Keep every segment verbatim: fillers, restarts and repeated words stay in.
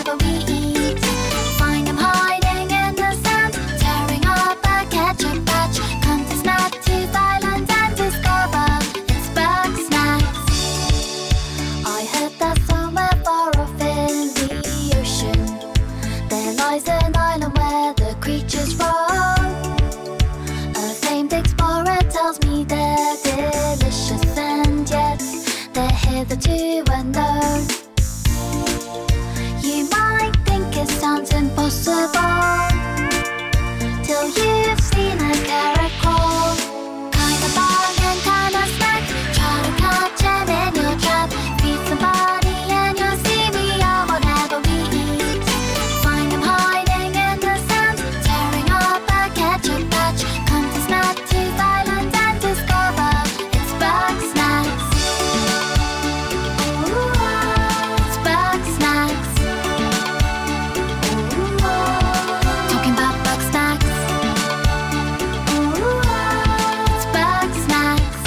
whatever we eat. Find them hiding in the sand, tearing up a ketchup patch. Come to Snack-Tooth Island and discover its bug snacks. I heard that somewhere far off in the ocean there lies an island where the creatures roam. A famed explorer tells me they're delicious, and yet they're hitherto unknown. You might think it sounds impossible till you've seen a carrot crawl. Kind of bug and kind of snack, try to catch them in your trap. Feed somebody and you'll see we are whatever we eat. Find them hiding in the sand, tearing up a ketchup patch. Come to Snack-Tooth Island and discover its bug snacks. Ooh, it's bug snacks. Ooh, talking about bug snacks. Ooh, it's bug snacks.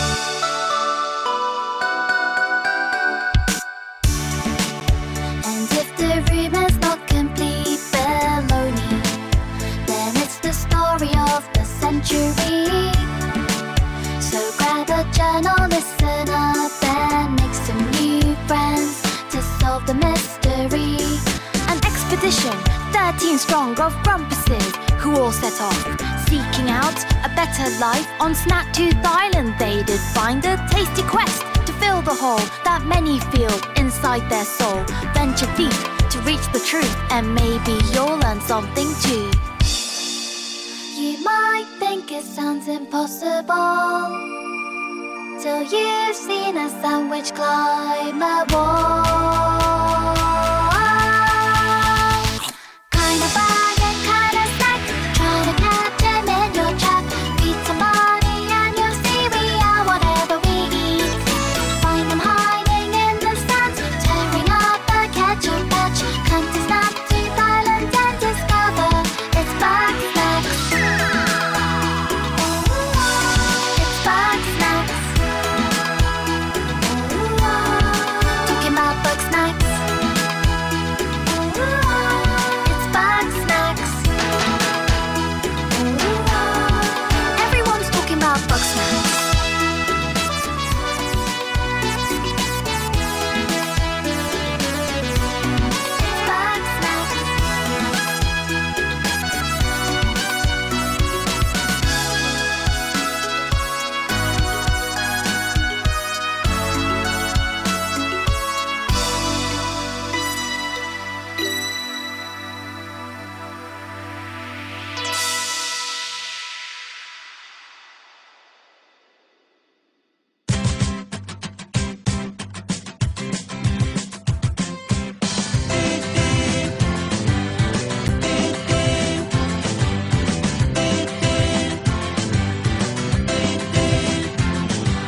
And if the rumor's not complete baloney, then it's the story of the century. So grab a journal, listen up, and make some new friends to solve the mystery. An expedition, thirteen strong of grumpuses, who all set off, seeking out a better life on Snack-Tooth Island. They did find a tasty quest to fill the hole that many feel inside their soul. Venture deep to reach the truth, and maybe you'll learn something too. You might think it sounds impossible till you've seen a sandwich climb a wall.